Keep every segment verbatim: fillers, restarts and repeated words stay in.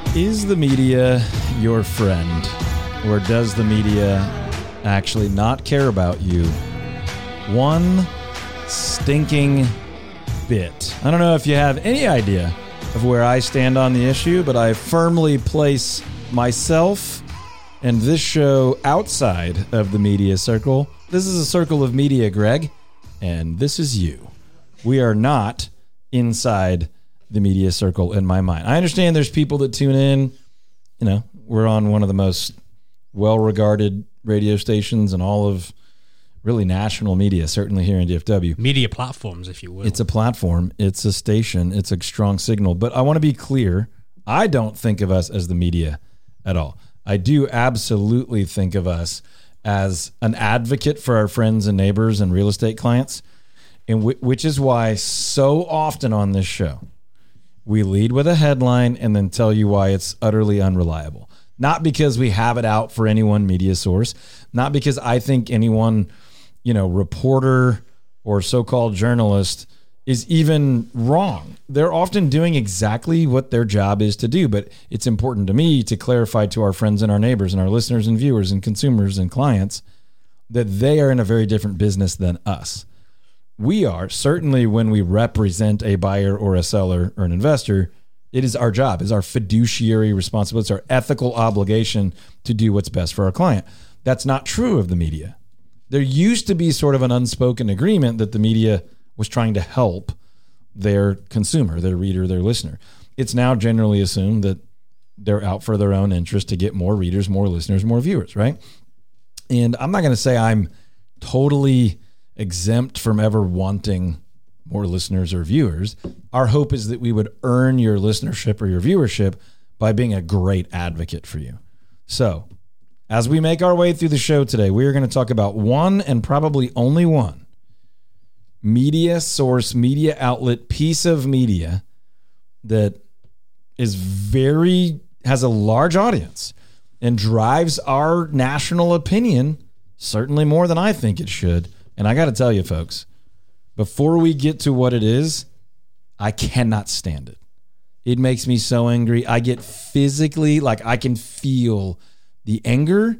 Is the media your friend, or does the media actually not care about you one stinking bit? I don't know if you have any idea of where I stand on the issue, but I firmly place myself and this show outside of the media circle. This is a circle of media, Greg, and this is you. We are not inside the media circle in my mind. I understand there's people that tune in. You know, we're on one of the most well-regarded radio stations in all of really national media, certainly here in D F W. Media platforms, if you will. It's a platform. It's a station. It's a strong signal. But I want to be clear. I don't think of us as the media at all. I do absolutely think of us as an advocate for our friends and neighbors and real estate clients, and w- which is why so often on this show, we lead with a headline and then tell you why it's utterly unreliable. Not because we have it out for any one media source, not because I think any one, you know, reporter or so-called journalist is even wrong. They're often doing exactly what their job is to do, but it's important to me to clarify to our friends and our neighbors and our listeners and viewers and consumers and clients that they are in a very different business than us. We are, certainly when we represent a buyer or a seller or an investor, it is our job, it's our fiduciary responsibility, it's our ethical obligation to do what's best for our client. That's not true of the media. There used to be sort of an unspoken agreement that the media was trying to help their consumer, their reader, their listener. It's now generally assumed that they're out for their own interest to get more readers, more listeners, more viewers, right? And I'm not going to say I'm totally exempt from ever wanting more listeners or viewers. Our hope is that we would earn your listenership or your viewership by being a great advocate for you. So as we make our way through the show today, we are going to talk about one and probably only one media source, media outlet, piece of media that is very, has a large audience and drives our national opinion, certainly more than I think it should. And I got to tell you, folks, before we get to what it is, I cannot stand it. It makes me so angry. I get physically, like I can feel the anger,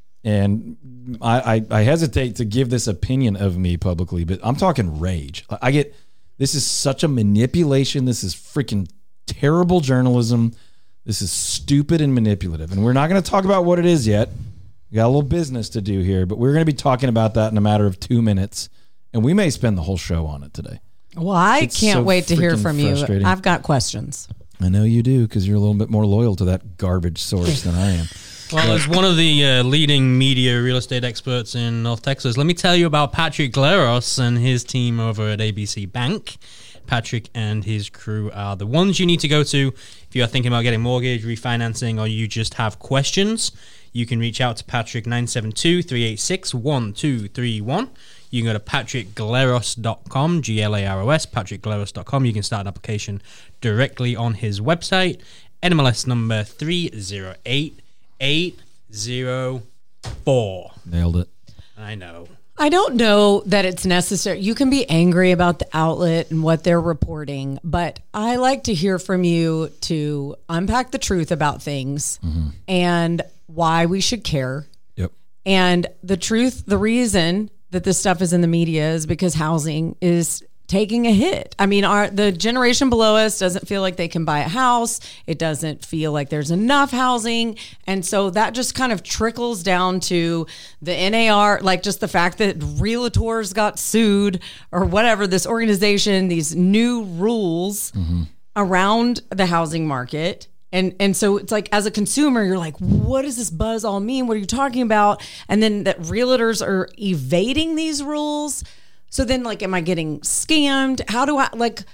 and I, I, I hesitate to give this opinion of me publicly, but I'm talking rage. I get, this is such a manipulation. This is freaking terrible journalism. This is stupid and manipulative. And we're not going to talk about what it is yet. We got a little business to do here, but we're going to be talking about that in a matter of two minutes, and we may spend the whole show on it today. Well, I It's can't so wait to hear from you. frustrating. I've got questions. I know you do, because you're a little bit more loyal to that garbage source than I am. Well, as one of the uh, leading media real estate experts in North Texas, let me tell you about Patrick Glaros and his team over at A B C Bank. Patrick and his crew are the ones you need to go to if you are thinking about getting mortgage, refinancing, or you just have questions. You can reach out to Patrick nine seven two, three eight six, one two three one. You can go to patrick glaros dot com, G L A R O S, patrick glaros dot com. You can start an application directly on his website. N M L S number three zero eight eight zero four. Nailed it. I know. I don't know that it's necessary. You can be angry about the outlet and what they're reporting, but I like to hear from you to unpack the truth about things mm-hmm. and why we should care. Yep. And the truth, the reason that this stuff is in the media is because housing is taking a hit. I mean, our the generation below us doesn't feel like they can buy a house. It doesn't feel like there's enough housing. And so that just kind of trickles down to the N A R, like just the fact that realtors got sued or whatever, this organization, these new rules mm-hmm. around the housing market. And and so it's like, as a consumer, you're like, what does this buzz all mean? What are you talking about? And then that realtors are evading these rules. So then, like, am I getting scammed? How do I, like,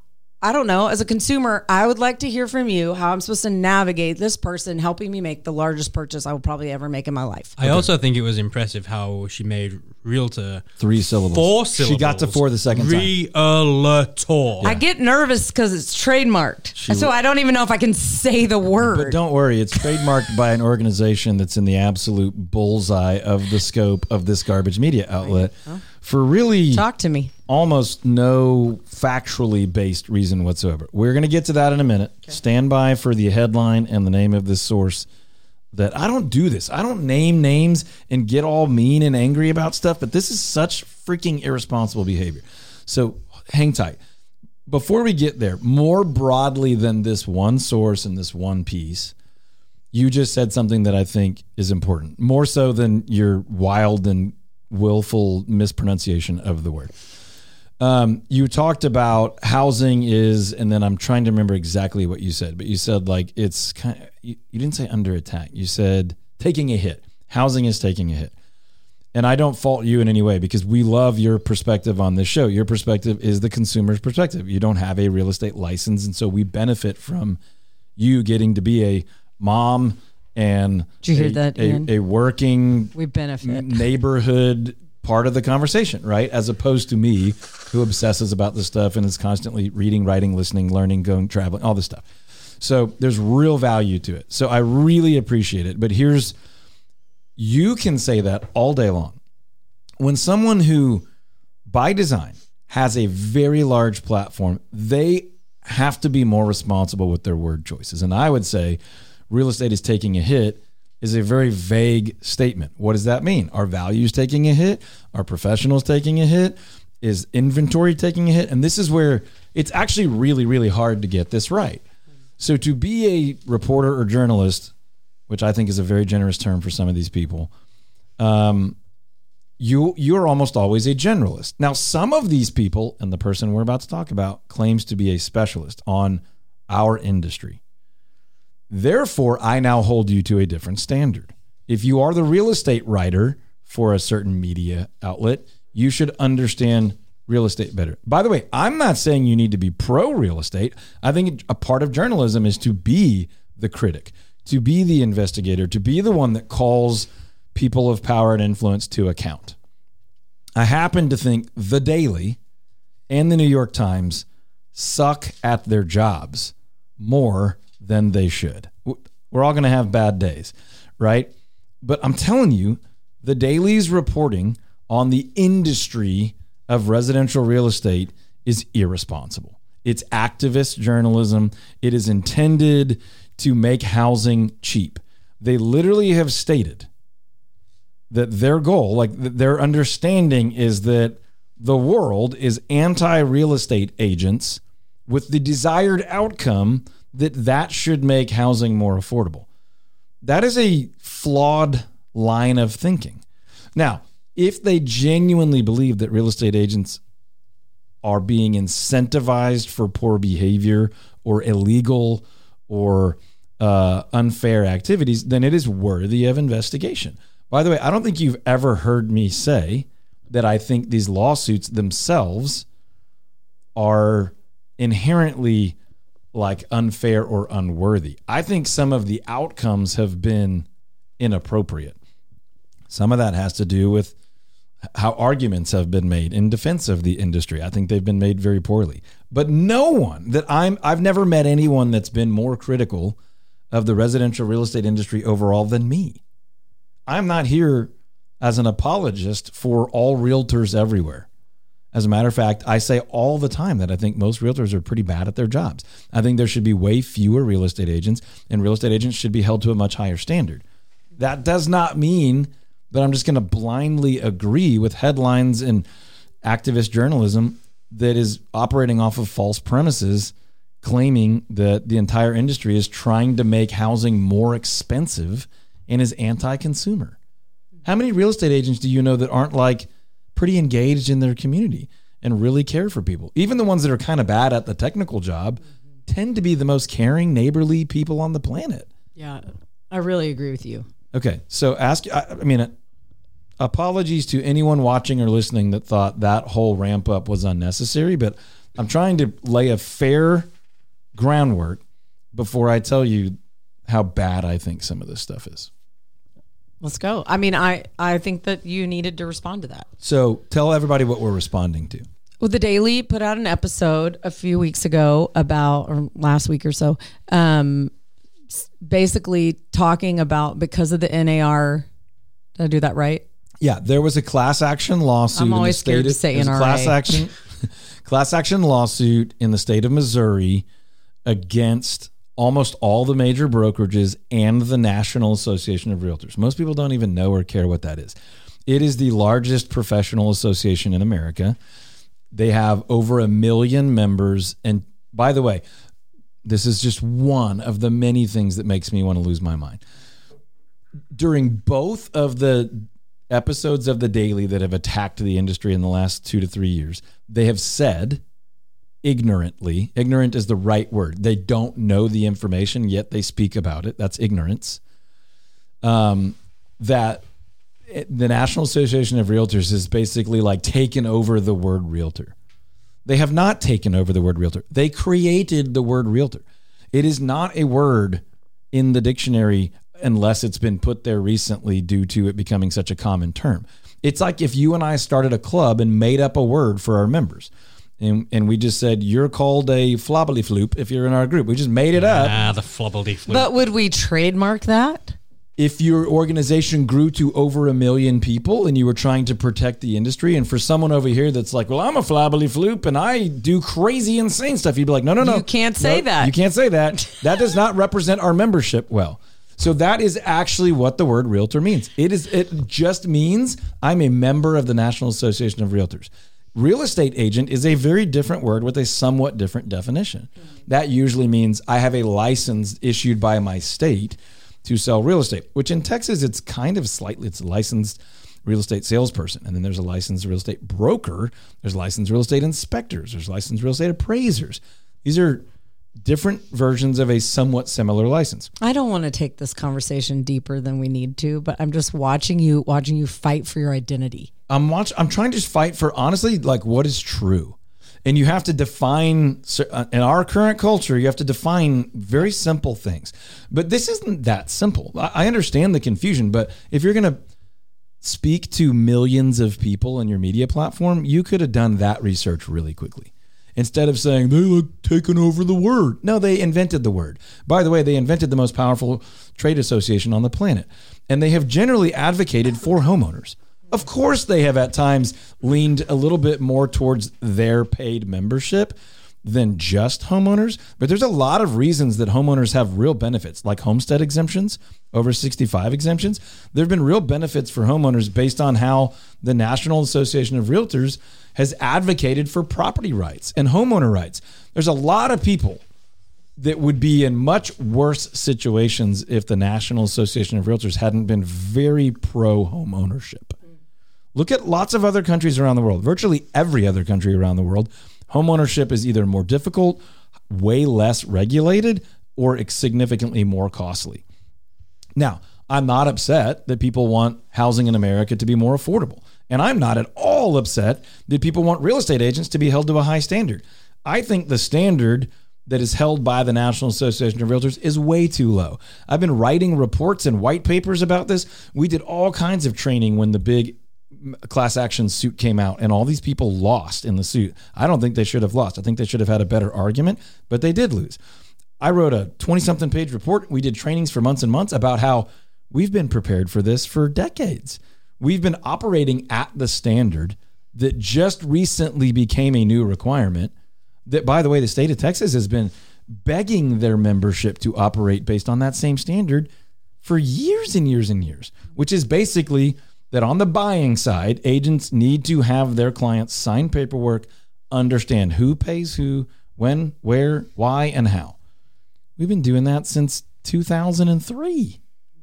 I don't know. As a consumer, I would like to hear from you how I'm supposed to navigate this person helping me make the largest purchase I will probably ever make in my life. I okay. also think it was impressive how she made realtor three syllables. Four syllables. She got to four the second time. Realtor. Yeah. I get nervous because it's trademarked. She, so I don't even know if I can say the word. But don't worry. It's trademarked by an organization that's in the absolute bullseye of the scope of this garbage media outlet. Huh? for really Talk to me. almost no factually based reason whatsoever. We're going to get to that in a minute. Okay. Stand by for the headline and the name of this source. That I don't do this. I don't name names and get all mean and angry about stuff, but this is such freaking irresponsible behavior. So hang tight. Before we get there, more broadly than this one source and this one piece, you just said something that I think is important, more so than your wild and willful mispronunciation of the word. Um, you talked about housing is, and then I'm trying to remember exactly what you said, but you said like it's kind of, you, you didn't say under attack. You said taking a hit. Housing is taking a hit. And I don't fault you in any way because we love your perspective on this show. Your perspective is the consumer's perspective. You don't have a real estate license, and so we benefit from you getting to be a mom and Did you hear a, that, a, Ian? a working We benefit. neighborhood part of the conversation, right? As opposed to me who obsesses about this stuff and is constantly reading, writing, listening, learning, going, traveling, all this stuff. So there's real value to it. So I really appreciate it. But here's, you can say that all day long. When someone who, by design, has a very large platform, they have to be more responsible with their word choices. And I would say real estate is taking a hit is a very vague statement. What does that mean? Are values taking a hit? Are professionals taking a hit? Is inventory taking a hit? And this is where it's actually really, really hard to get this right. So to be a reporter or journalist, which I think is a very generous term for some of these people, um, you you're almost always a generalist. Now, some of these people, and the person we're about to talk about, claims to be a specialist on our industry. Therefore, I now hold you to a different standard. If you are the real estate writer for a certain media outlet, you should understand real estate better. By the way, I'm not saying you need to be pro real estate. I think a part of journalism is to be the critic, to be the investigator, to be the one that calls people of power and influence to account. I happen to think The Daily and the New York Times suck at their jobs more than they should. We're all going to have bad days, right? But I'm telling you, The Daily's reporting on the industry of residential real estate is irresponsible. It's activist journalism. It is intended to make housing cheap. They literally have stated that their goal, like their understanding, is that the world is anti-real estate agents with the desired outcome that that should make housing more affordable. That is a flawed line of thinking. Now, if they genuinely believe that real estate agents are being incentivized for poor behavior or illegal or uh, unfair activities, then it is worthy of investigation. By the way, I don't think you've ever heard me say that I think these lawsuits themselves are inherently like unfair or unworthy. I think some of the outcomes have been inappropriate. Some of that has to do with how arguments have been made in defense of the industry. I think they've been made very poorly. But no one that I'm, I've never met anyone that's been more critical of the residential real estate industry overall than me. I'm not here as an apologist for all realtors everywhere. As a matter of fact, I say all the time that I think most realtors are pretty bad at their jobs. I think there should be way fewer real estate agents, and real estate agents should be held to a much higher standard. That does not mean that I'm just going to blindly agree with headlines and activist journalism that is operating off of false premises, claiming that the entire industry is trying to make housing more expensive and is anti-consumer. How many real estate agents do you know that aren't like pretty engaged in their community and really care for people? Even the ones that are kind of bad at the technical job tend to be the most caring, neighborly people on the planet. Yeah, I really agree with you. Okay, so ask, I, I mean, apologies to anyone watching or listening that thought that whole ramp up was unnecessary, but I'm trying to lay a fair groundwork before I tell you how bad I think some of this stuff is. Let's go. I mean, I, I think that you needed to respond to that. So tell everybody what we're responding to. Well, The Daily put out an episode a few weeks ago about, or last week or so, um, basically talking about, because of the N A R, did I do that right? Yeah, there was a class action lawsuit. I'm always in the state scared to of, say there's a N R A. Class action, class action lawsuit in the state of Missouri against almost all the major brokerages and the National Association of Realtors. Most people don't even know or care what that is. It is the largest professional association in America. They have over a million members. And by the way, this is just one of the many things that makes me want to lose my mind. During both of the episodes of The Daily that have attacked the industry in the last two to three years, they have said ignorantly, ignorant is the right word. They don't know the information, yet they speak about it. That's ignorance. Um, that the National Association of Realtors is basically like taken over the word realtor. They have not taken over the word realtor. They created the word realtor. It is not a word in the dictionary unless it's been put there recently due to it becoming such a common term. It's like if you and I started a club and made up a word for our members. And and we just said, you're called a flobbly floop if you're in our group. We just made it up. Ah, the flobbly floop. But would we trademark that? If your organization grew to over a million people and you were trying to protect the industry, and for someone over here that's like, well, I'm a flobbly floop and I do crazy, insane stuff, you'd be like, no, no, no. You can't say No, that. You can't say that. That does not represent our membership well. So that is actually what the word realtor means. It is. It just means I'm a member of the National Association of Realtors. Real estate agent is a very different word with a somewhat different definition. That usually means I have a license issued by my state to sell real estate, which in Texas, it's kind of slightly, it's a licensed real estate salesperson. And then there's a licensed real estate broker. There's licensed real estate inspectors. There's licensed real estate appraisers. These are different versions of a somewhat similar license. I don't want to take this conversation deeper than we need to, but I'm just watching you, watching you fight for your identity. I'm watch, I'm trying to just fight for, honestly, like what is true. And you have to define, in our current culture, you have to define very simple things. But this isn't that simple. I understand the confusion, but if you're going to speak to millions of people in your media platform, you could have done that research really quickly. Instead of saying, they like taking over the word. No, they invented the word. By the way, they invented the most powerful trade association on the planet. And they have generally advocated for homeowners. Of course, they have at times leaned a little bit more towards their paid membership than just homeowners. But there's a lot of reasons that homeowners have real benefits, like homestead exemptions, over sixty-five exemptions. There have been real benefits for homeowners based on how the National Association of Realtors has advocated for property rights and homeowner rights. There's a lot of people that would be in much worse situations if the National Association of Realtors hadn't been very pro home ownership. Look at lots of other countries around the world. Virtually every other country around the world, home ownership is either more difficult, way less regulated, or significantly more costly. Now, I'm not upset that people want housing in America to be more affordable. And I'm not at all upset that people want real estate agents to be held to a high standard. I think the standard that is held by the National Association of Realtors is way too low. I've been writing reports and white papers about this. We did all kinds of training when the big class action suit came out and all these people lost in the suit. I don't think they should have lost. I think they should have had a better argument, but they did lose. I wrote a twenty-something page report. We did trainings for months and months about how we've been prepared for this for decades. We've been operating at the standard that just recently became a new requirement that, by the way, the state of Texas has been begging their membership to operate based on that same standard for years and years and years, which is basically that on the buying side, agents need to have their clients sign paperwork, understand who pays who, when, where, why, and how. We've been doing that since two thousand three.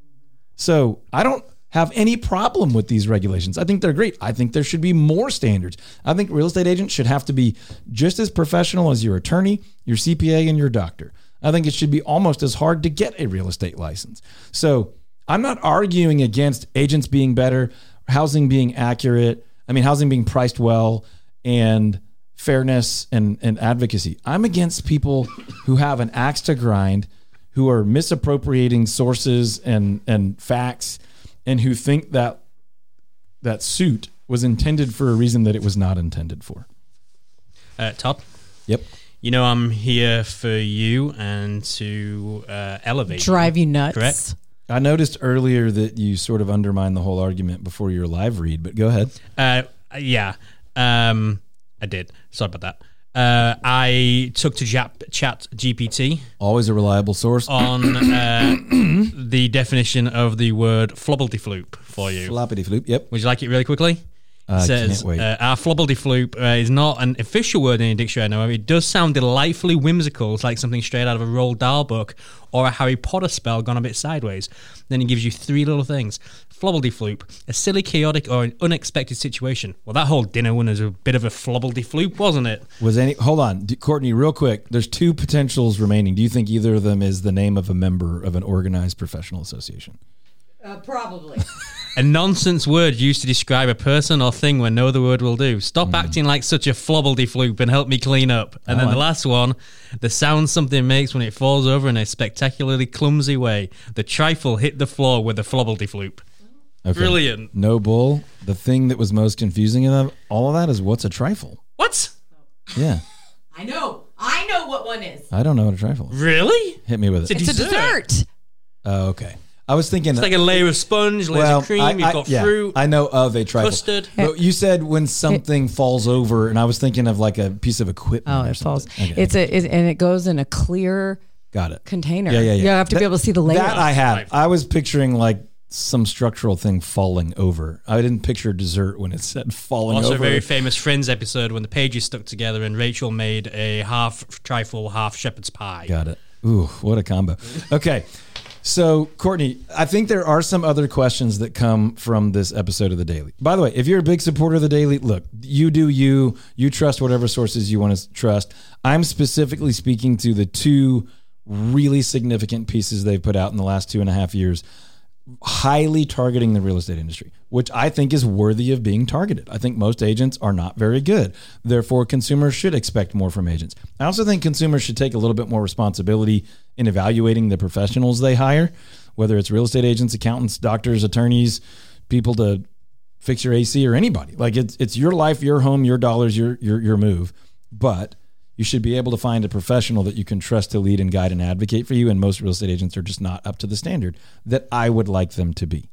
So I don't have any problem with these regulations. I think they're great. I think there should be more standards. I think real estate agents should have to be just as professional as your attorney, your C P A, and your doctor. I think it should be almost as hard to get a real estate license. So I'm not arguing against agents being better, housing being accurate, I mean, housing being priced well, and fairness and, and advocacy. I'm against people who have an axe to grind, who are misappropriating sources and, and facts, and who think that that suit was intended for a reason that it was not intended for. Uh, Todd? Yep. You know, I'm here for you and to uh, elevate Drive you nuts. Correct? I noticed earlier that you sort of undermined the whole argument before your live read, but go ahead. Uh, yeah, um, I did. Sorry about that. Uh, I took to Jap- Chat G P T. Always a reliable source. On uh, the definition of the word flobbledy-floop for you. Floppity-floop, yep. Would you like it really quickly? I It says, can't wait. Uh, our flobbledy-floop uh, is not an official word in a dictionary, I know. It does sound delightfully whimsical. It's like something straight out of a Roald Dahl book or a Harry Potter spell gone a bit sideways. Then he gives you three little things. Flobbledy-floop, a silly, chaotic, or an unexpected situation. Well, that whole dinner one is a bit of a flobbledy-floop, wasn't it? Was any? Hold on, D- Courtney, real quick. There's two potentials remaining. Do you think either of them is the name of a member of an organized professional association? Uh, probably. A nonsense word used to describe a person or thing when no other word will do. Stop Mm. acting like such a flobbledy-floop and help me clean up. And then Oh, the I- last one, the sound something makes when it falls over in a spectacularly clumsy way. The trifle hit the floor with a flobbledy-floop. Okay. Brilliant. No bull. The thing that was most confusing of all of that is what's a trifle? What? Yeah. I know. I know what one is. I don't know what a trifle is. Really? Hit me with it. It's It's a dessert. Oh, okay. I was thinking It's like a layer of sponge, layers well, of cream, I, you've I- got yeah, fruit, I know of a trifle. custard. But you said when something falls over, and I was thinking of like a piece of equipment. Oh, or it falls. something. Okay. It's a it, and it goes in a clear Got it. container. Yeah, yeah, yeah. You have to be That- able to see the layer. That I have. Right. I was picturing like some structural thing falling over. I didn't picture dessert when it said falling Also, a over. very famous Friends episode when the pages stuck together and Rachel made a half trifle, half shepherd's pie. Got it. Ooh, what a combo. Okay. So, Courtney, I think there are some other questions that come from this episode of The Daily. By the way, if you're a big supporter of The Daily, look, you do you. You trust whatever sources you want to trust. I'm specifically speaking to the two really significant pieces they've put out in the last two and a half years, highly targeting the real estate industry, which I think is worthy of being targeted. I think most agents are not very good. Therefore, consumers should expect more from agents. I also think consumers should take a little bit more responsibility in evaluating the professionals they hire, whether it's real estate agents, accountants, doctors, attorneys, people to fix your A C, or anybody. Like it's it's your life, your home, your dollars, your your your move. But you should be able to find a professional that you can trust to lead and guide and advocate for you. And most real estate agents are just not up to the standard that I would like them to be.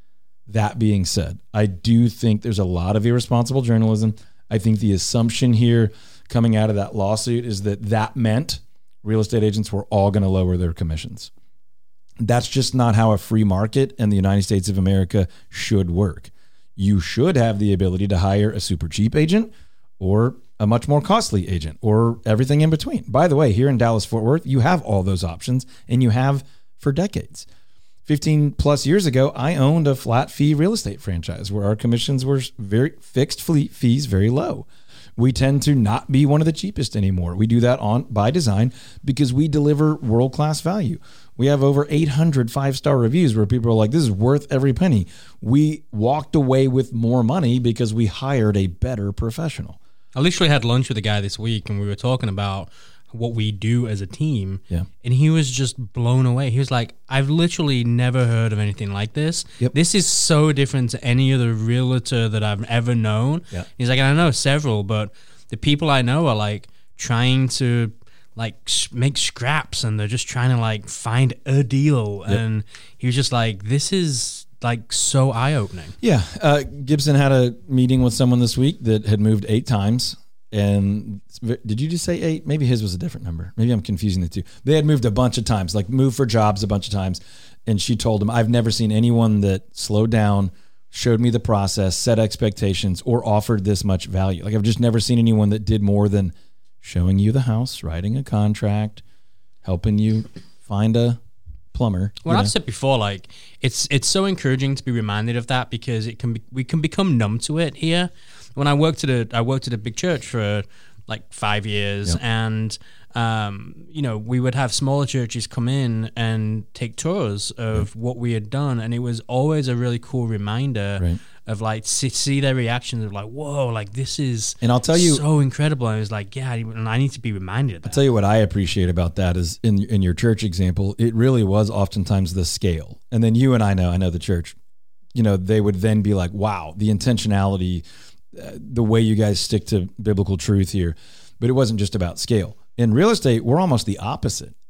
That being said, I do think there's a lot of irresponsible journalism. I think the assumption here coming out of that lawsuit is that that meant real estate agents were all going to lower their commissions. That's just not how a free market in the United States of America should work. You should have the ability to hire a super cheap agent or a much more costly agent or everything in between. By the way, here in Dallas-Fort Worth, you have all those options, and you have for decades. fifteen plus years ago, I owned a flat fee real estate franchise where our commissions were very fixed fleet fees, very low. We tend to not be one of the cheapest anymore. We do that on by design because we deliver world-class value. We have over eight hundred five-star reviews where people are like, this is worth every penny. We walked away with more money because we hired a better professional. I literally had lunch with a guy this week and we were talking about what we do as a team. Yeah. And he was just blown away. He was like, I've literally never heard of anything like this. Yep. This is so different to any other realtor that I've ever known. Yeah. He's like, and I know several, but the people I know are like trying to like s- make scraps and they're just trying to like find a deal. Yep. And he was just like, this is like so eye-opening. Yeah. Uh, Gibson had a meeting with someone this week that had moved eight times. And did you just say eight? Maybe his was a different number. Maybe I'm confusing the two. They had moved a bunch of times, like moved for jobs a bunch of times. And she told him, I've never seen anyone that slowed down, showed me the process, set expectations, or offered this much value. Like I've just never seen anyone that did more than showing you the house, writing a contract, helping you find a plumber. Well, you I've know? said before, like it's it's so encouraging to be reminded of that because it can be, we can become numb to it here. When I worked at a I worked at a big church for like five years, Yep. and um, you know we would have smaller churches come in and take tours of Yep. what we had done, and it was always a really cool reminder Right. of like see, see their reactions of like, whoa, like this is And I'll tell you- so incredible. And I was like, yeah, and I need to be reminded of that. I'll tell you what I appreciate about that is in in your church example, it really was oftentimes the scale. And then you and I know, I know the church, you know, they would then be like, wow, the intentionality, uh, the way you guys stick to biblical truth here. But it wasn't just about scale. In real estate, we're almost the opposite.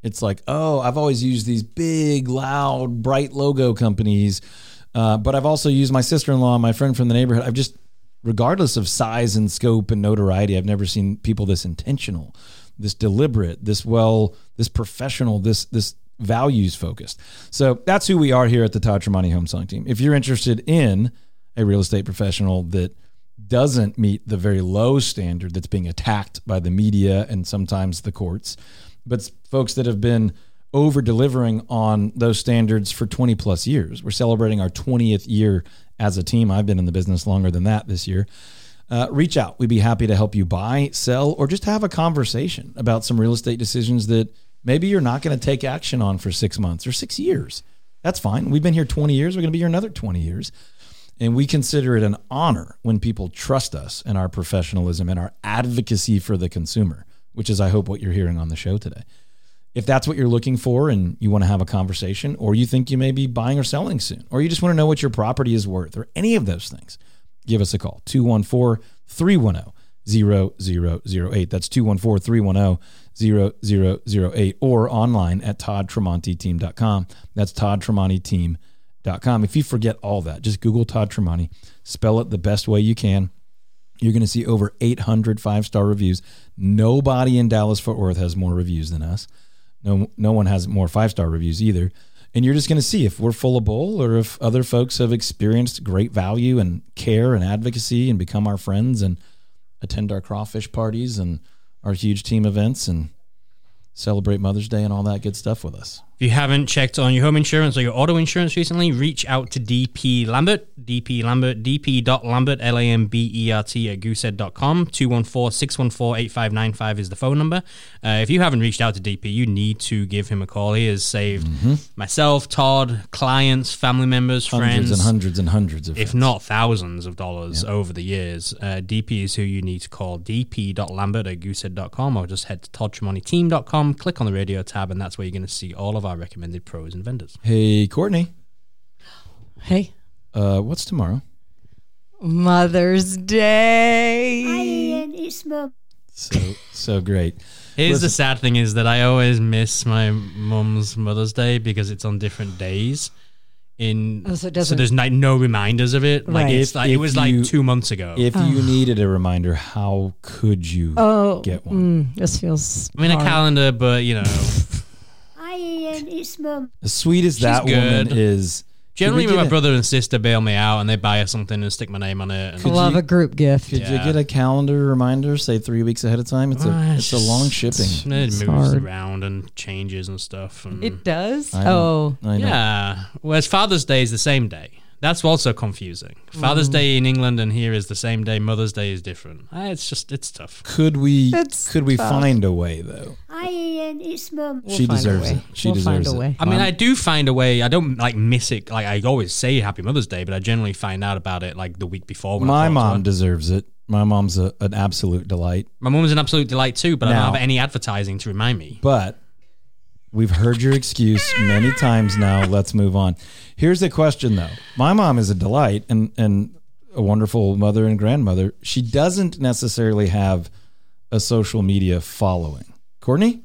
It's like, oh, I've always used these big, loud, bright logo companies, uh, but I've also used my sister-in-law, my friend from the neighborhood. I've just, regardless of size and scope and notoriety, I've never seen people this intentional, this deliberate, this well, this professional, this this values focused. So that's who we are here at the Todd Tremonti Home Selling Team. If you're interested in a real estate professional that doesn't meet the very low standard that's being attacked by the media and sometimes the courts, but folks that have been over delivering on those standards for twenty plus years. We're celebrating our twentieth year as a team. I've been in the business longer than that this year. Uh, reach out. We'd be happy to help you buy, sell, or just have a conversation about some real estate decisions that maybe you're not going to take action on for six months or six years. That's fine. We've been here twenty years. We're going to be here another twenty years. And we consider it an honor when people trust us and our professionalism and our advocacy for the consumer, which is, I hope, what you're hearing on the show today. If that's what you're looking for and you want to have a conversation, or you think you may be buying or selling soon, or you just want to know what your property is worth, or any of those things, give us a call, two one four, three one zero, zero zero zero eight. That's two one four, three one zero, zero zero zero eight, or online at todd tremonti team dot com. That's todd tremonti team dot com. If you forget all that, just Google Todd Tremonti, spell it the best way you can. You're going to see over eight hundred five-star reviews. Nobody in Dallas-Fort Worth has more reviews than us. No, no one has more five-star reviews either. And you're just going to see if we're full of bull or if other folks have experienced great value and care and advocacy and become our friends and attend our crawfish parties and our huge team events and celebrate Mother's Day and all that good stuff with us. If you haven't checked on your home insurance or your auto insurance recently, reach out to D P Lambert, D P Lambert, D P dot Lambert, L A M B E R T at goosehead dot com. two one four, six one four, eight five nine five is the phone number. Uh, if you haven't reached out to D P, you need to give him a call. He has saved mm-hmm. myself, Todd, clients, family members, hundreds friends. Hundreds and hundreds and hundreds of If friends. not thousands of dollars yep. over the years. Uh, D P is who you need to call. D P dot Lambert at goosehead dot com, or just head to todd tremonti team dot com, click on the radio tab, and that's where you're going to see all of our recommended pros and vendors. Hey, Courtney. Hey. Uh, what's tomorrow? Mother's Day. Hi, Ian. It's Mum. So, so great. Here's Listen. the sad thing is that I always miss my mum's Mother's Day because it's on different days. In Oh, so it so doesn't- there's like no reminders of it. Like Right. it's like If it was you- like two months ago. If Oh. you needed a reminder, how could you Oh, get one? mm, this feels. I mean a hard. calendar, but you know, Hi, Ian. It's Mum. As sweet as that woman good. is, generally could we my get a- brother and sister bail me out and they buy us something and stick my name on it. I And love you- a group gift. Could you Yeah. get a calendar reminder, say three weeks ahead of time? It's a Uh, it's a long shipping. It It's moves hard. around and changes and stuff. And It does? I know. Oh. I know. yeah. Whereas Father's Day is the same day. That's also confusing. Father's Day in England and here is the same day. Mother's Day is different. Uh, It's just it's tough. Could we It's could we tough. find a way though? Hi, Ian. It's Mum. We'll She find a deserves way. it. She We'll deserves find a it. way. I mean, Mom- I do find a way. I don't like miss it. Like I always say Happy Mother's Day, but I generally find out about it like the week before. When I My talk to mom her. deserves it. My mom's a, an absolute delight. My mum's an absolute delight too, but I Now- don't have any advertising to remind me. But we've heard your excuse many times now. Let's move on. Here's the question though. My mom is a delight and and a wonderful mother and grandmother. She doesn't necessarily have a social media following. Courtney?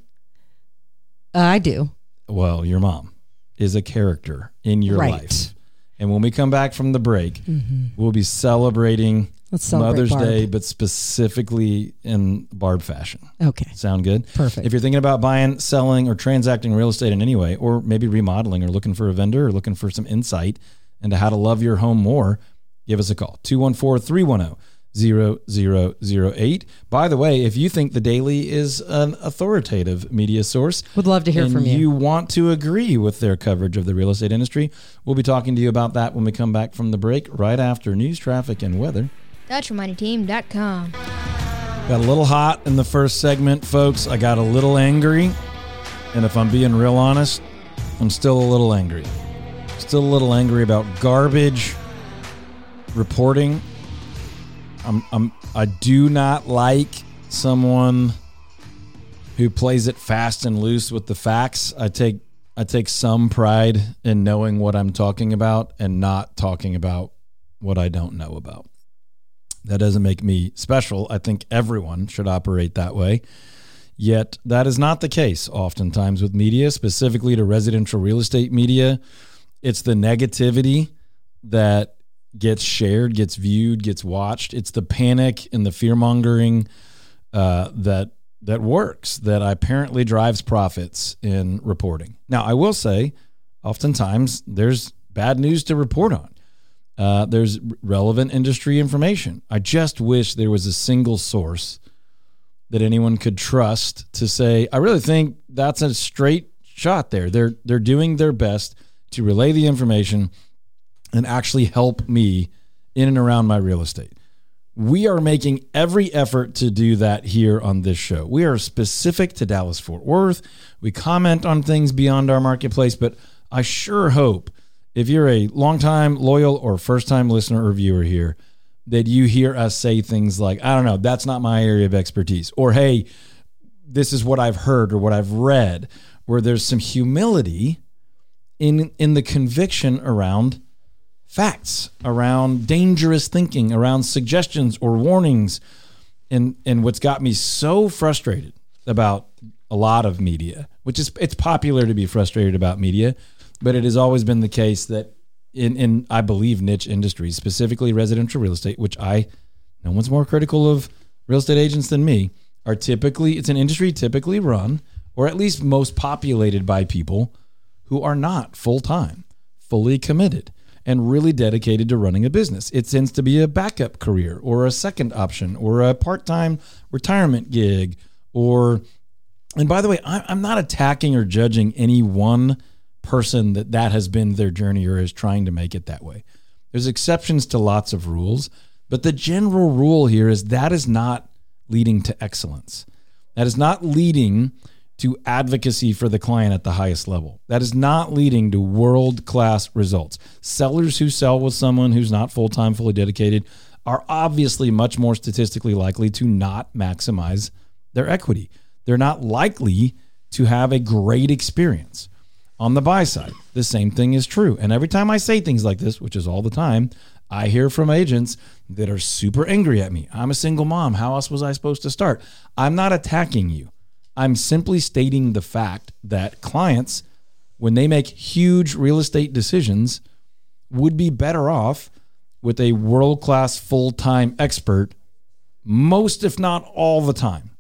Uh, I do. Well, your mom is a character in your Right. life. And when we come back from the break, we'll be celebrating Let's celebrate Mother's Barb. Day, but specifically in Barb fashion. Okay. Sound good? Perfect. If you're thinking about buying, selling, or transacting real estate in any way, or maybe remodeling or looking for a vendor or looking for some insight into how to love your home more, give us a call. two one four, three one zero, zero zero zero eight. By the way, if you think The Daily is an authoritative media source, Would love to hear and from you. you want to agree with their coverage of the real estate industry, we'll be talking to you about that when we come back from the break, right after news, traffic, and weather. todd tremonti team dot com. Got a little hot in the first segment, folks. I got a little angry. And if I'm being real honest, I'm still a little angry. Still a little angry about garbage reporting. I'm, I'm, I do not like someone who plays it fast and loose with the facts. I take I take some pride in knowing what I'm talking about and not talking about what I don't know about. That doesn't make me special. I think everyone should operate that way. Yet that is not the case oftentimes with media, specifically to residential real estate media. It's the negativity that gets shared, gets viewed, gets watched. It's the panic and the fear-mongering uh, that that works, that apparently drives profits in reporting. Now, I will say, oftentimes there's bad news to report on. Uh, there's relevant industry information. I just wish there was a single source that anyone could trust to say, I really think that's a straight shot there. They're they're doing their best to relay the information and actually help me in and around my real estate. We are making every effort to do that here on this show. We are specific to Dallas-Fort Worth. We comment on things beyond our marketplace, but I sure hope if you're a longtime, loyal, or first-time listener or viewer here, that you hear us say things like, I don't know, that's not my area of expertise. Or, hey, this is what I've heard or what I've read, where there's some humility in in the conviction around facts, around dangerous thinking, around suggestions or warnings. And and what's got me so frustrated about a lot of media, which is, it's popular to be frustrated about media, but it has always been the case that in, in I believe, niche industries, specifically residential real estate, which I, no one's more critical of real estate agents than me, are typically, it's an industry typically run, or at least most populated by people who are not full-time, fully committed, and really dedicated to running a business. It tends to be a backup career or a second option or a part-time retirement gig. Or, and by the way, I'm not attacking or judging any one person that that has been their journey or is trying to make it that way. There's exceptions to lots of rules, but the general rule here is that is not leading to excellence. That is not leading to advocacy for the client at the highest level. That is not leading to world-class results. Sellers who sell with someone who's not full-time, fully dedicated are obviously much more statistically likely to not maximize their equity. They're not likely to have a great experience. On the buy side, the same thing is true. And every time I say things like this, which is all the time, I hear from agents that are super angry at me. I'm a single mom. How else was I supposed to start? I'm not attacking you. I'm simply stating the fact that clients, when they make huge real estate decisions, would be better off with a world-class full-time expert most, if not all the time.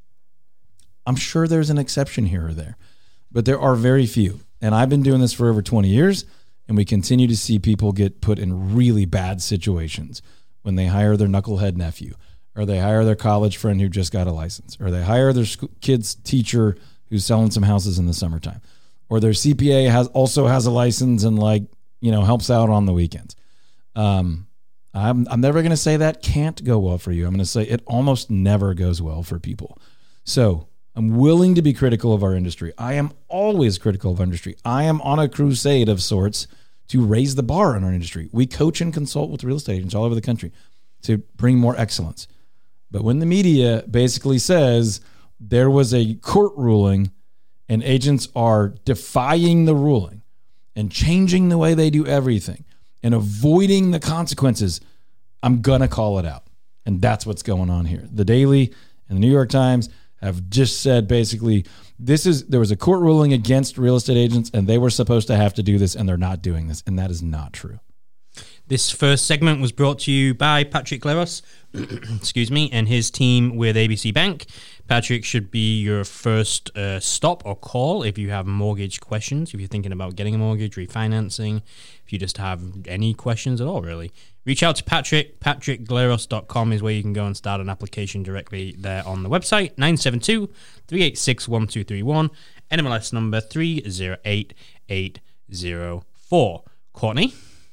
I'm sure there's an exception here or there, but there are very few. And I've been doing this for over twenty years, and we continue to see people get put in really bad situations when they hire their knucklehead nephew, or they hire their college friend who just got a license, or they hire their sc- kid's teacher who's selling some houses in the summertime, or their C P A has also has a license and, like, you know, helps out on the weekends. Um, I'm I'm never going to say that can't go well for you. I'm going to say it almost never goes well for people. So I'm willing to be critical of our industry. I am always critical of our industry. I am on a crusade of sorts to raise the bar in our industry. We coach and consult with real estate agents all over the country to bring more excellence. But when the media basically says there was a court ruling and agents are defying the ruling and changing the way they do everything and avoiding the consequences, I'm going to call it out. And that's what's going on here. The Daily and the New York Times have just said basically this is there was a court ruling against real estate agents and they were supposed to have to do this and they're not doing this. And that is not true. This first segment was brought to you by Patrick Leros, excuse me, and his team with A B C Bank. Patrick should be your first uh, stop or call if you have mortgage questions, if you're thinking about getting a mortgage, refinancing, if you just have any questions at all, really. Reach out to Patrick. patrick gleros dot com is where you can go and start an application directly there on the website. nine seven two, three eight six, one two three one, N M L S number three zero eight eight zero four. Courtney?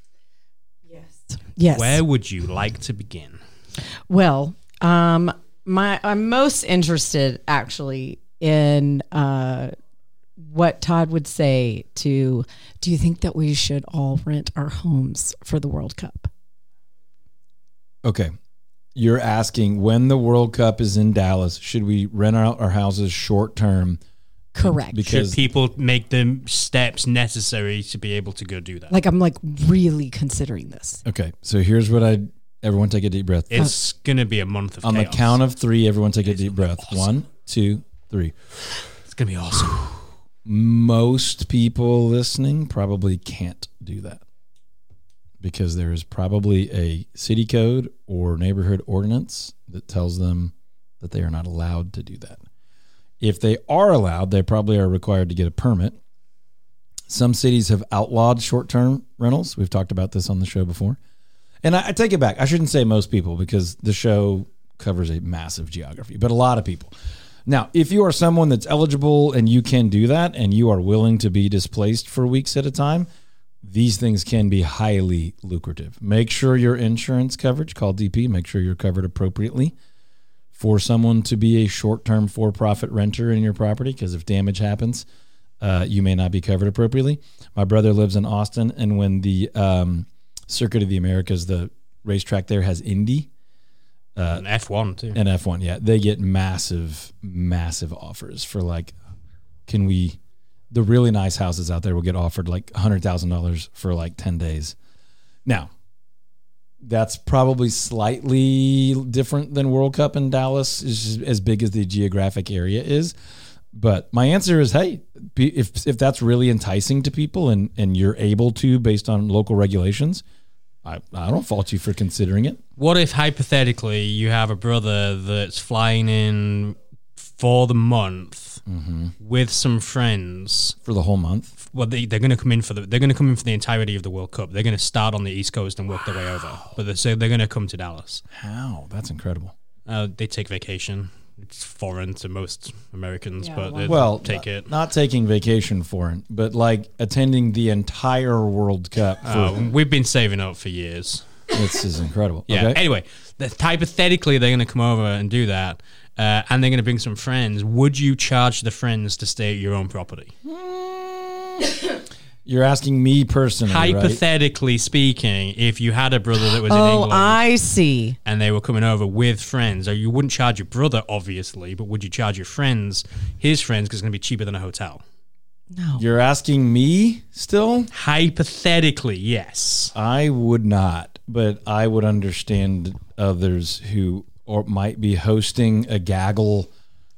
Yes. Where would you like to begin? Well, um, my I'm most interested actually in uh, what Todd would say to, do you think that we should all rent our homes for the World Cup? Okay. You're asking when the World Cup is in Dallas, should we rent out our houses short term? Correct. Because should people make the steps necessary to be able to go do that? Like, I'm like really considering this. Okay. So here's what I, everyone take a deep breath. It's going to be a month of On chaos. the count of three, everyone take a It's deep breath. awesome. One, two, three. It's gonna be awesome. Most people listening probably can't do that because there is probably a city code or neighborhood ordinance that tells them that they are not allowed to do that. If they are allowed, they probably are required to get a permit. Some cities have outlawed short-term rentals. We've talked about this on the show before. And I, I take it back. I shouldn't say most people because the show covers a massive geography, but a lot of people. Now, if you are someone that's eligible and you can do that and you are willing to be displaced for weeks at a time, these things can be highly lucrative. Make sure your insurance coverage, call D P, make sure you're covered appropriately for someone to be a short-term for-profit renter in your property, because if damage happens, uh, you may not be covered appropriately. My brother lives in Austin, and when the um, Circuit of the Americas, the racetrack there has Indy, Uh, and F one too. And F one, yeah. They get massive, massive offers for like, can we, the really nice houses out there will get offered like one hundred thousand dollars for like ten days. Now, that's probably slightly different than World Cup in Dallas, is as big as the geographic area is. But my answer is, hey, if if that's really enticing to people and, and you're able to based on local regulations, I, I don't fault you for considering it. What if, hypothetically, you have a brother that's flying in for the month mm-hmm. with some friends for the whole month? Well, they, they're going to come in for the they're going to come in for the entirety of the World Cup. They're going to start on the East Coast and work wow. their way over, but they say they're going to come to Dallas. How? That's incredible. Uh, they take vacation. It's foreign to most Americans, Yeah, but well, they well, take it. Not taking vacation foreign, but like attending the entire World Cup. For, uh, we've been saving up for years. This is incredible. Yeah. Okay. Anyway, the, hypothetically, they're going to come over and do that, uh, and they're going to bring some friends. Would you charge the friends to stay at your own property? You're asking me personally, hypothetically right? speaking, if you had a brother that was oh, in England, I see, and they were coming over with friends, or you wouldn't charge your brother, obviously, but would you charge your friends, his friends, because it's going to be cheaper than a hotel? No. You're asking me still? Hypothetically, yes. I would not, but I would understand others who or might be hosting a gaggle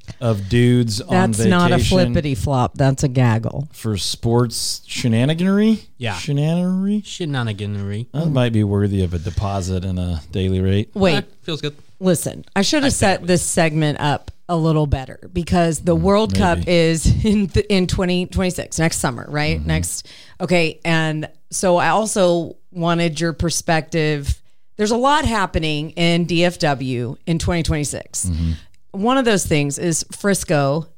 of dudes on That's vacation. not a flippity flop. That's a gaggle. For sports shenaniganery? Yeah. Shenaniganery? Shenaniganery. That might be worthy of a deposit and a daily rate. Wait, Eh, feels good. listen, I should have set this segment up a little better because the World maybe. Cup is in th- in twenty twenty-six, next summer, right? Mm-hmm. Next. Okay. And so I also wanted your perspective. There's a lot happening in D F W in twenty twenty-six. Mm-hmm. One of those things is Frisco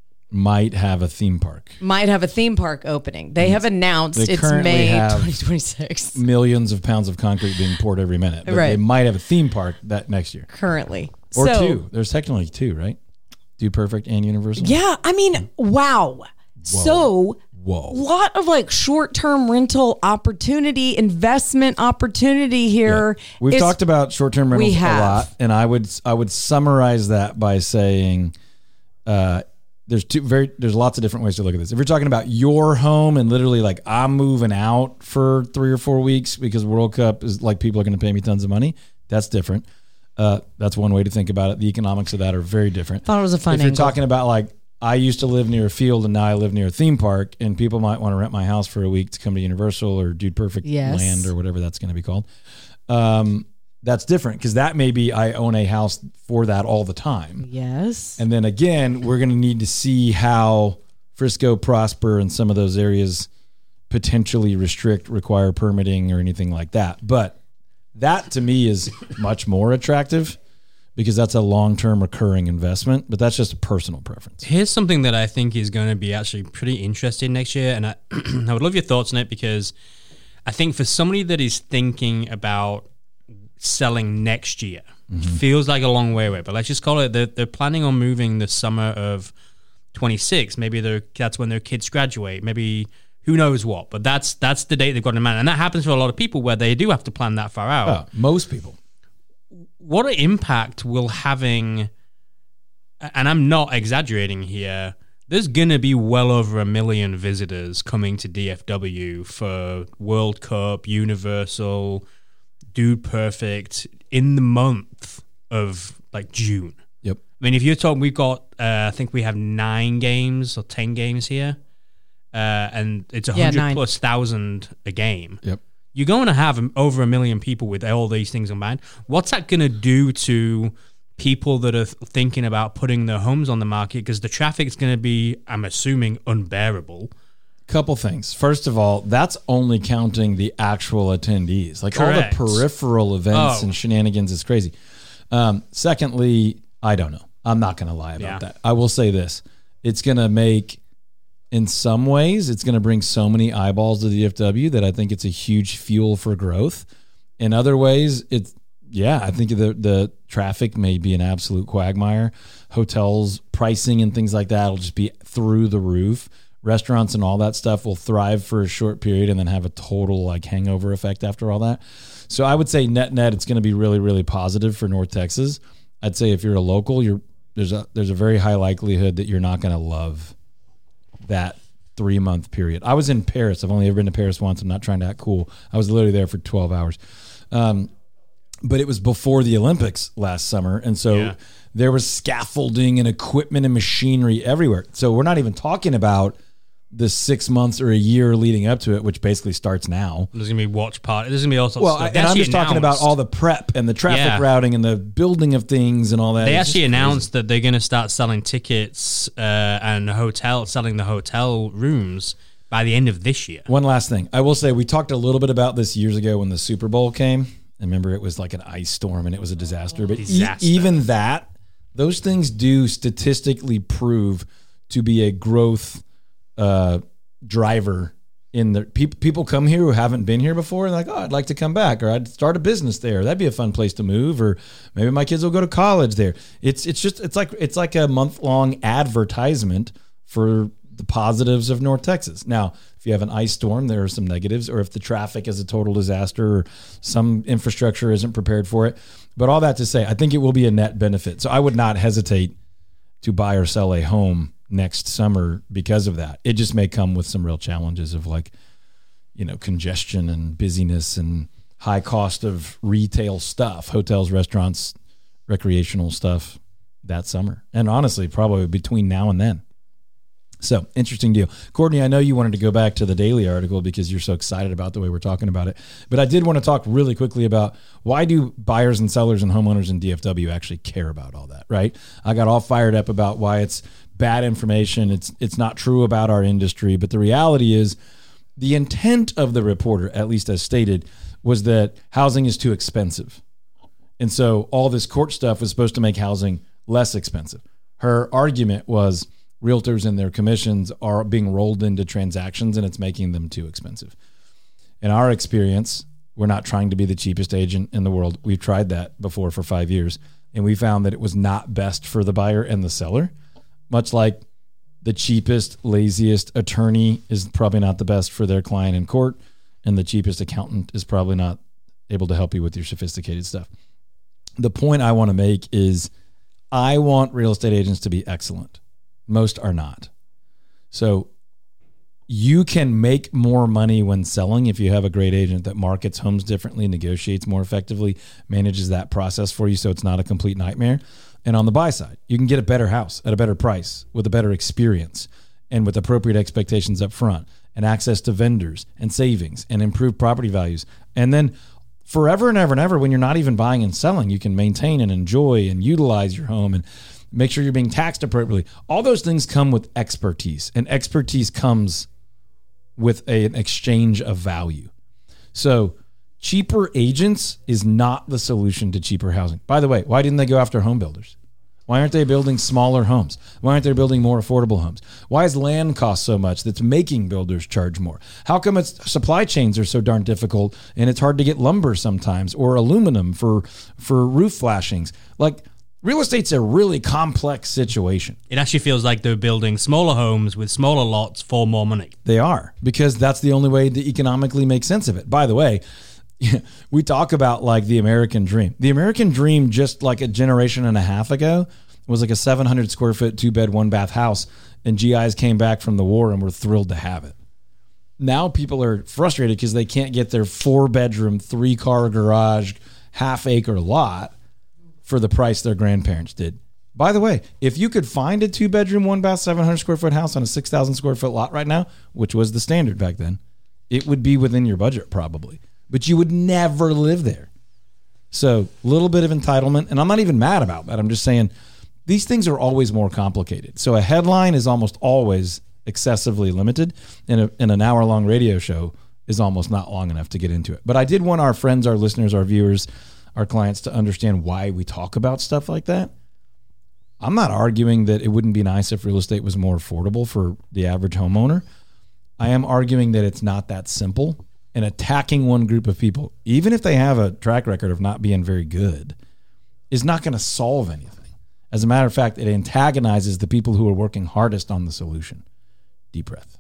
Might have a theme park. might have a theme park opening. They have announced They it's currently May have- twenty twenty-six Millions of pounds of concrete being poured every minute. But Right. they might have a theme park that next year. currently. Or so, two. There's technically two, right? Dude Perfect and Universal? Yeah, I mean, wow. So Whoa. lot of like short-term rental opportunity, investment opportunity here. We've It's- talked about short-term rentals We a have. lot, and I would I would summarize that by saying uh, there's two very there's lots of different ways to look at this. If you're talking about your home and literally like I'm moving out for three or four weeks because World Cup is like people are going to pay me tons of money, that's different. Uh, that's one way to think about it. The economics of that are very different. Thought it was a fun If you're angle. talking about like I used to live near a field and now I live near a theme park, and people might want to rent my house for a week to come to Universal or Dude Perfect Yes. Land or whatever that's going to be called. Um, that's different because that may be I own a house for that all the time. Yes. And then again, we're going to need to see how Frisco, Prosper, and some of those areas potentially restrict, require permitting or anything like that. But that to me is much more attractive because that's a long-term recurring investment, but that's just a personal preference. Here's something that I think is going to be actually pretty interesting next year, and I, I would love your thoughts on it because I think for somebody that is thinking about selling next year, Mm-hmm. feels like a long way away, but let's just call it, they're, they're planning on moving the summer of twenty-six. Maybe they're, that's when their kids graduate. Maybe who knows what, but that's that's the date they've got in mind. And that happens for a lot of people where they do have to plan that far out. Oh, most people. What impact will having, and I'm not exaggerating here, there's going to be well over a million visitors coming to D F W for World Cup, Universal, Dude Perfect in the month of like June. Yep. I mean, if you're talking, we've got, uh, I think we have nine games or ten games here, uh, and it's a Yeah, hundred nine. plus thousand a game. Yep. You're going to have over a million people with all these things combined. What's that going to do to people that are thinking about putting their homes on the market? Because the traffic's going to be, I'm assuming, unbearable. Couple things. First of all, that's only counting the actual attendees. Like Correct. all the peripheral events Oh. and shenanigans is crazy. Um, secondly, I don't know. I'm not going to lie about Yeah. that. I will say this. It's going to make, in some ways, it's going to bring so many eyeballs to the D F W that I think it's a huge fuel for growth. In other ways, it's, yeah, I think the the traffic may be an absolute quagmire. Hotels, pricing and things like that will just be through the roof. Restaurants and all that stuff will thrive for a short period and then have a total like hangover effect after all that. So I would say net net, it's going to be really, really positive for North Texas. I'd say if you're a local, you're there's a there's a very high likelihood that you're not going to love that three month period. I was in Paris. I've only ever been to Paris once. I'm not trying to act cool. I was literally there for twelve hours. Um, but it was before the Olympics last summer. And so Yeah. there was scaffolding and equipment and machinery everywhere. So we're not even talking about the six months or a year leading up to it, which basically starts now. There's going to be watch party. There's going to be all sorts Well, of stuff. and They I'm actually just talking about announced- all the prep and the traffic Yeah. routing and the building of things and all that. They It's actually just crazy. announced that they're going to start selling tickets uh, and hotel, selling the hotel rooms by the end of this year. One last thing. I will say we talked a little bit about this years ago when the Super Bowl came. I remember it was like an ice storm and it was a disaster. But e- Disaster. even that, those things do statistically prove to be a growth uh, driver. In the people, people come here who haven't been here before, and like, oh, I'd like to come back, or I'd start a business there. That'd be a fun place to move, or maybe my kids will go to college there. It's it's just it's like it's like a month long advertisement for the positives of North Texas. Now, if you have an ice storm, there are some negatives, or if the traffic is a total disaster, or some infrastructure isn't prepared for it. But all that to say, I think it will be a net benefit. So I would not hesitate to buy or sell a home next summer because of that. It just may come with some real challenges of like, you know, congestion and busyness and high cost of retail stuff, hotels, restaurants, recreational stuff that summer. And honestly, probably between now and then. So interesting deal. Courtney, I know you wanted to go back to the Daily article because you're so excited about the way we're talking about it. But I did want to talk really quickly about why do buyers and sellers and homeowners in D F W actually care about all that, right? I got all fired up about why it's bad information. It's it's not true about our industry. But the reality is the intent of the reporter, at least as stated, was that housing is too expensive. And so all this court stuff was supposed to make housing less expensive. Her argument was realtors and their commissions are being rolled into transactions and it's making them too expensive. In our experience, we're not trying to be the cheapest agent in the world. We've tried that before for five years, and we found that it was not best for the buyer and the seller. Much like the cheapest, laziest attorney is probably not the best for their client in court, and the cheapest accountant is probably not able to help you with your sophisticated stuff. The point I want to make is I want real estate agents to be excellent. Most are not. So you can make more money when selling if you have a great agent that markets homes differently, negotiates more effectively, manages that process for you so it's not a complete nightmare. And on the buy side, you can get a better house at a better price with a better experience and with appropriate expectations up front and access to vendors and savings and improved property values. And then forever and ever and ever, when you're not even buying and selling, you can maintain and enjoy and utilize your home and make sure you're being taxed appropriately. All those things come with expertise, and expertise comes with a, an exchange of value. So cheaper agents is not the solution to cheaper housing. By the way, why didn't they go after home builders? Why aren't they building smaller homes? Why aren't they building more affordable homes? Why is land cost so much that's making builders charge more? How come it's supply chains are so darn difficult and it's hard to get lumber sometimes or aluminum for for roof flashings? Like, real estate's a really complex situation. It actually feels like they're building smaller homes with smaller lots for more money. They are, because that's the only way to economically make sense of it. By the way, we talk about like the American dream. The American dream just like a generation and a half ago was like a seven hundred square foot, two bed, one bath house. And G Is came back from the war and were thrilled to have it. Now people are frustrated because they can't get their four bedroom, three car garage, half acre lot for the price their grandparents did. By the way, if you could find a two bedroom, one bath, seven hundred square foot house on a six thousand square foot lot right now, which was the standard back then, it would be within your budget probably, but you would never live there. So a little bit of entitlement, and I'm not even mad about that. I'm just saying these things are always more complicated. So a headline is almost always excessively limited, and, a, and an hour long radio show is almost not long enough to get into it. But I did want our friends, our listeners, our viewers, our clients to understand why we talk about stuff like that. I'm not arguing that it wouldn't be nice if real estate was more affordable for the average homeowner. I am arguing that it's not that simple, and attacking one group of people, even if they have a track record of not being very good, is not going to solve anything. As a matter of fact, it antagonizes the people who are working hardest on the solution. Deep breath.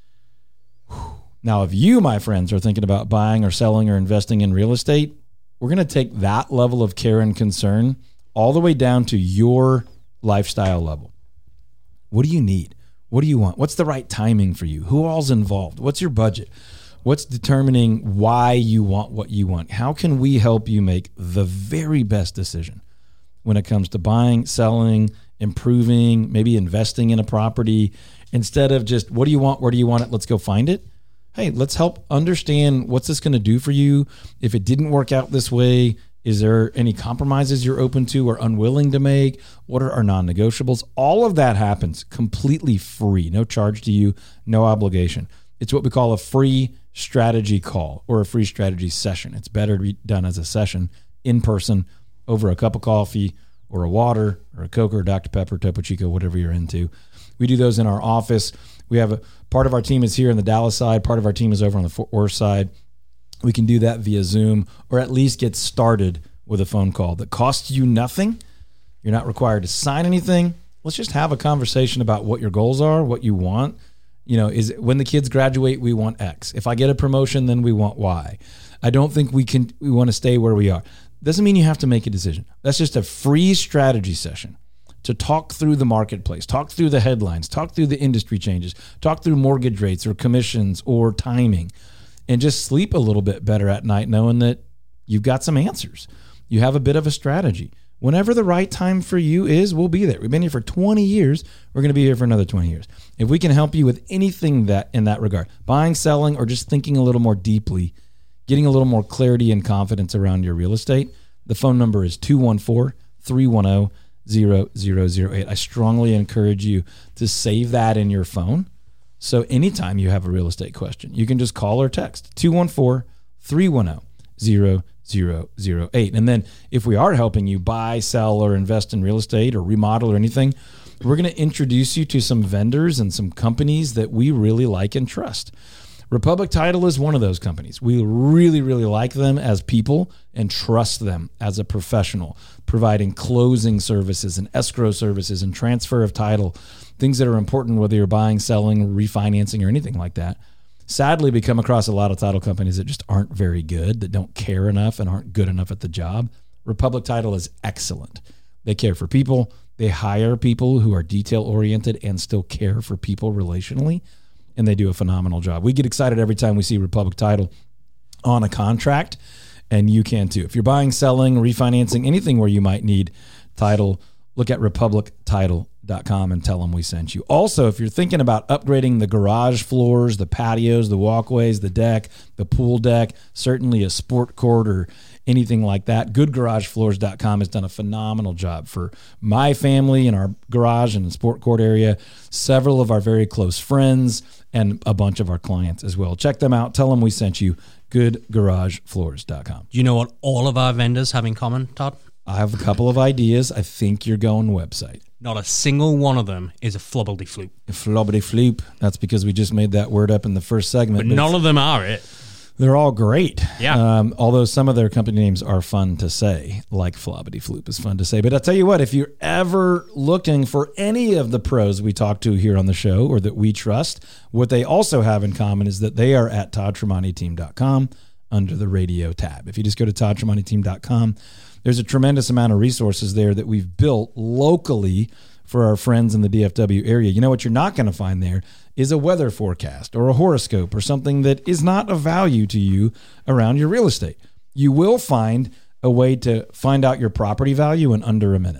Whew. Now, if you, my friends, are thinking about buying or selling or investing in real estate, we're going to take that level of care and concern all the way down to your lifestyle level. What do you need? What do you want? What's the right timing for you? Who all's involved? What's your budget? What's determining why you want what you want? How can we help you make the very best decision when it comes to buying, selling, improving, maybe investing in a property, instead of just, what do you want? Where do you want it? Let's go find it. Hey, let's help understand what's this going to do for you. If it didn't work out this way, is there any compromises you're open to or unwilling to make? What are our non-negotiables? All of that happens completely free, no charge to you, no obligation. It's what we call a free strategy call or a free strategy session. It's better to be done as a session in person over a cup of coffee or a water or a Coke or Doctor Pepper, Topo Chico, whatever you're into. We do those in our office. We have a part of our team is here on the Dallas side. Part of our team is over on the Fort Worth side. We can do that via Zoom or at least get started with a phone call that costs you nothing. You're not required to sign anything. Let's just have a conversation about what your goals are, what you want. You know, is it, when the kids graduate, we want X. If I get a promotion, then we want Y. I don't think we can, we want to stay where we are. Doesn't mean you have to make a decision. That's just a free strategy session to talk through the marketplace, talk through the headlines, talk through the industry changes, talk through mortgage rates or commissions or timing, and just sleep a little bit better at night knowing that you've got some answers. You have a bit of a strategy. Whenever the right time for you is, we'll be there. We've been here for twenty years. We're going to be here for another twenty years. If we can help you with anything that in that regard, buying, selling, or just thinking a little more deeply, getting a little more clarity and confidence around your real estate, the phone number is two one four, three one zero, zero zero zero eight. I strongly encourage you to save that in your phone. So anytime you have a real estate question, you can just call or text two one four, three one zero, zero zero zero eight. And then if we are helping you buy, sell, or invest in real estate or remodel or anything, we're going to introduce you to some vendors and some companies that we really like and trust. Republic Title is one of those companies. We really, really like them as people and trust them as a professional, providing closing services and escrow services and transfer of title, things that are important whether you're buying, selling, refinancing, or anything like that. Sadly, we come across a lot of title companies that just aren't very good, that don't care enough and aren't good enough at the job. Republic Title is excellent. They care for people. They hire people who are detail-oriented and still care for people relationally, and they do a phenomenal job. We get excited every time we see Republic Title on a contract, and you can too. If you're buying, selling, refinancing, anything where you might need title, look at republic title dot com and tell them we sent you. Also, if you're thinking about upgrading the garage floors, the patios, the walkways, the deck, the pool deck, certainly a sport court or anything like that, good garage floors dot com has done a phenomenal job for my family in our garage and sport court area, several of our very close friends, and a bunch of our clients as well. Check them out. Tell them we sent you. good garage floors dot com. Do you know what all of our vendors have in common, Todd? I have a couple of ideas. I think you're going website. Not a single one of them is a flubbledy-floop. A flubbledy-floop. That's because we just made that word up in the first segment. But, but none of them are it. They're all great. Yeah. Um, although some of their company names are fun to say, like Flobbity-Floop is fun to say. But I'll tell you what, if you're ever looking for any of the pros we talk to here on the show or that we trust, what they also have in common is that they are at Todd Tremonti Team dot com under the radio tab. If you just go to Todd Tremonti Team dot com, there's a tremendous amount of resources there that we've built locally for our friends in the D F W area. You know what you're not going to find there is a weather forecast or a horoscope or something that is not of value to you around your real estate. You will find a way to find out your property value in under a minute,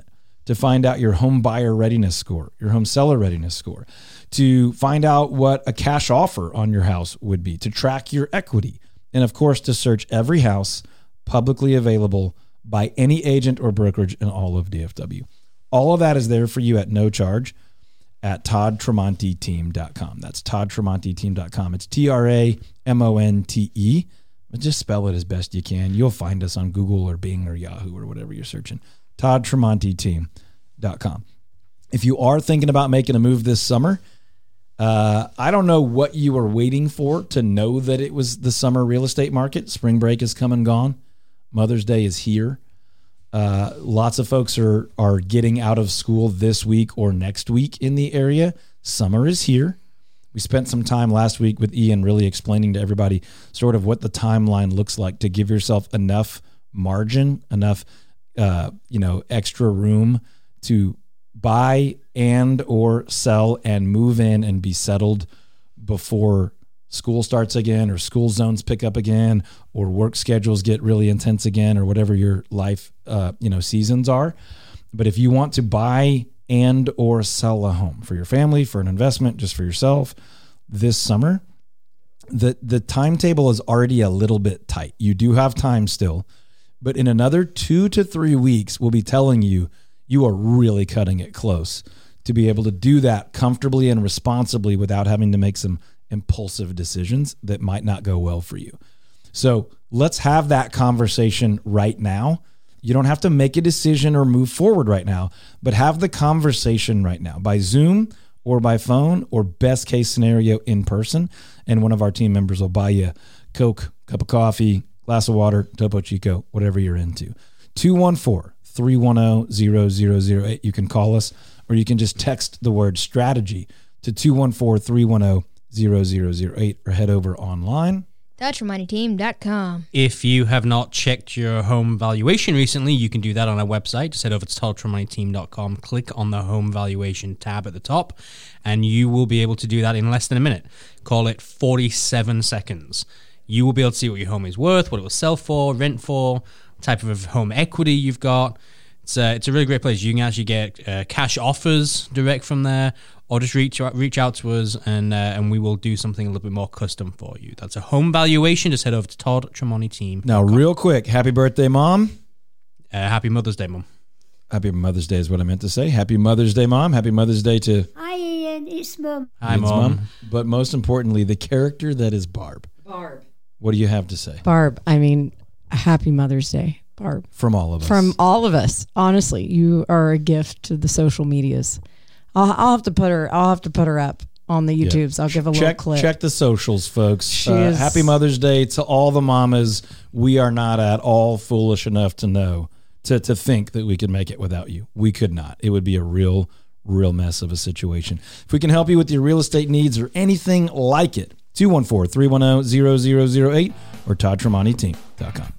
to find out your home buyer readiness score, your home seller readiness score, to find out what a cash offer on your house would be, to track your equity, and of course, to search every house publicly available by any agent or brokerage in all of D F W. All of that is there for you at no charge at Todd Tramonte Team dot com. That's Todd Tramonte Team dot com. It's T R A M O N T E. But just spell it as best you can. You'll find us on Google or Bing or Yahoo or whatever you're searching. Todd Tramonte Team dot com. If you are thinking about making a move this summer, uh, I don't know what you were waiting for to know that it was the summer real estate market. Spring break is come and gone. Mother's Day is here. Uh, lots of folks are are getting out of school this week or next week in the area. Summer is here. We spent some time last week with Ian really explaining to everybody sort of what the timeline looks like to give yourself enough margin, enough uh, you know, extra room to buy and or sell and move in and be settled before school starts again, or school zones pick up again, or work schedules get really intense again, or whatever your life, uh, you know, seasons are. But if you want to buy and or sell a home for your family, for an investment, just for yourself this summer, the, the timetable is already a little bit tight. You do have time still, but in another two to three weeks, we'll be telling you, you are really cutting it close to be able to do that comfortably and responsibly without having to make some impulsive decisions that might not go well for you. So let's have that conversation right now. You don't have to make a decision or move forward right now, but have the conversation right now by Zoom or by phone, or best case scenario in person. And one of our team members will buy you Coke, cup of coffee, glass of water, Topo Chico, whatever you're into. two one four, three one zero, zero zero zero eight. You can call us, or you can just text the word strategy to two one four, three one zero, zero zero zero eight, or head over online. Todd Tramonte Team dot com. If you have not checked your home valuation recently, you can do that on our website. Just head over to Todd Tramonte Team dot com, click on the home valuation tab at the top, and you will be able to do that in less than a minute. Call it forty-seven seconds. You will be able to see what your home is worth, what it will sell for, rent for, type of home equity you've got. It's a, it's a really great place. You can actually get uh, cash offers direct from there, or just reach out, reach out to us, and uh, and we will do something a little bit more custom for you. That's a home valuation. Just head over to Todd Tramonte Team. Now, real quick, happy birthday, Mom. Uh, happy Mother's Day, Mom. Happy Mother's Day is what I meant to say. Happy Mother's Day, Mom. Happy Mother's Day to Hi, Ian. It's Mum. Hi, Ian's Mom. But most importantly, the character that is Barb. Barb. What do you have to say Barb, I mean, happy Mother's Day, Barb. from all of us? From all of us, honestly, you are a gift to the social medias. I'll, I'll have to put her. I'll have to put her up on the YouTubes. I'll give a little check, clip. check the socials, folks. She Uh, is- happy Mother's Day to all the mamas. We are not at all foolish enough to know, to, to think that we could make it without you. We could not. It would be a real, real mess of a situation. If we can help you with your real estate needs or anything like it, two one four, three one zero, zero zero zero eight or Todd Tramonte Team dot com.